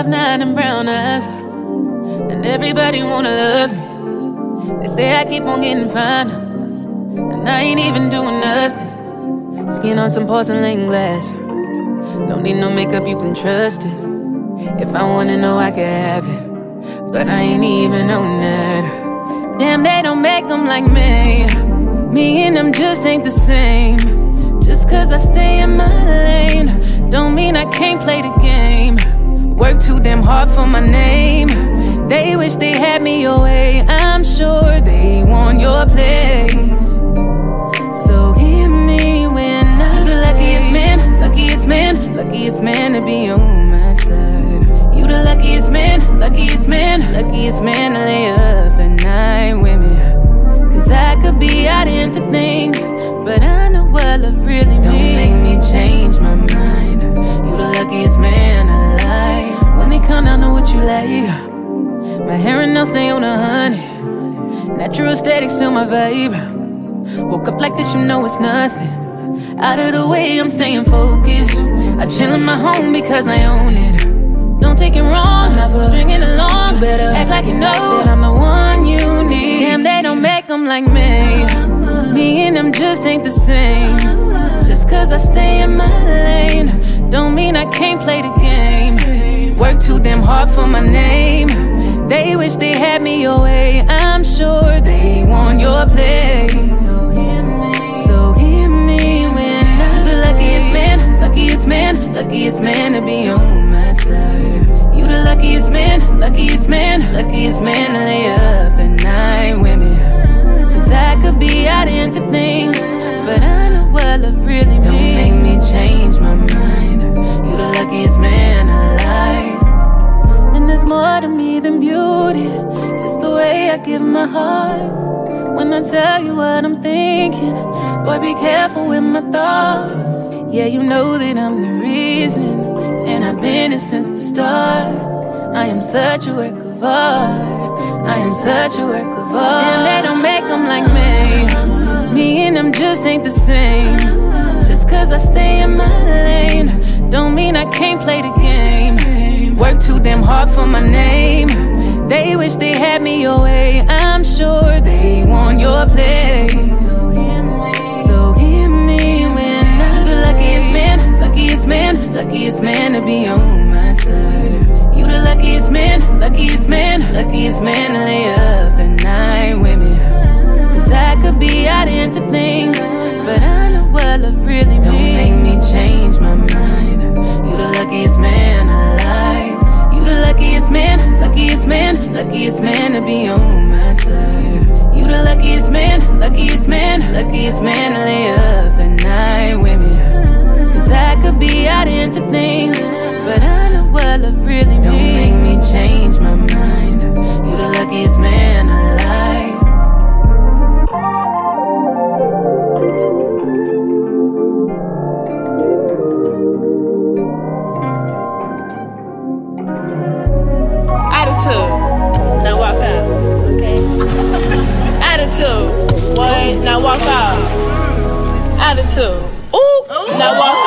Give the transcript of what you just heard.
9 and brown eyes, and everybody wanna love me. They say I keep on getting finer, and I ain't even doing nothing. Skin on some porcelain glass, don't need no makeup, you can trust it. If I wanna know, I can have it, but I ain't even on that. Damn, they don't make them like me. Me and them just ain't the same. Just cause I stay in my lane, don't mean I can't play the game. Work too damn hard for my name. They wish they had me your way, I'm sure they want your place. So hear me when I say, you the luckiest man, luckiest man, luckiest man to be on my side. You the luckiest man, luckiest man, luckiest man to lay up at night with me. Cause I could be out into things, but I know what love really means. Don't make me change my mind. You the luckiest man alive. When it come down to what you like, my hair and nails stay on 100. Natural aesthetics still my vibe. Woke up like this, you know it's nothing. Out of the way, I'm staying focused. I chill in my home because I own it. Don't take it wrong, I'm never string it along. You better act like you know that I'm the one you need. Damn, they don't make them like me. Me and them just ain't the same. Just cause I stay in my lane, don't mean I can't play the game. Work too damn hard for my name. They wish they had me your way, I'm sure they want your place. So hear me when I say, the luckiest man, luckiest man, luckiest man to be on my side. You the luckiest man, luckiest man, luckiest man to lay up at night with me. Cause I could be out into things, but I know what love really means. Don't make me change my mind. You the luckiest man alive. And there's more to me than beauty, it's the way I give my heart. When I tell you what I'm thinking, boy, be careful with my thoughts. Yeah, you know that I'm the reason, and I've been it since the start. I am such a work of art, I am such a work of art. And they don't make them like me. Me and them just ain't the same. Just cause I stay in my lane, don't mean I can't play the game. Work too damn hard for my name. They wish they had me your way, I'm sure they want your place. So hear me when I say, the luckiest man, luckiest man, luckiest man to be on my side. You the luckiest man, luckiest man, luckiest man to lay up at night with me. Cause I could be out into things, but I know what love really means. Don't make me change my mind. You the luckiest man alive. You the luckiest man, luckiest man, luckiest man to be on my side. You the luckiest man, luckiest man, luckiest man to lay up at night with me. Cause I could be out into things, but I know what love really means. Don't make me change my mind. You the luckiest man alive. Now walk out, okay? Attitude. What? Now walk out. Attitude. Ooh. Now walk out.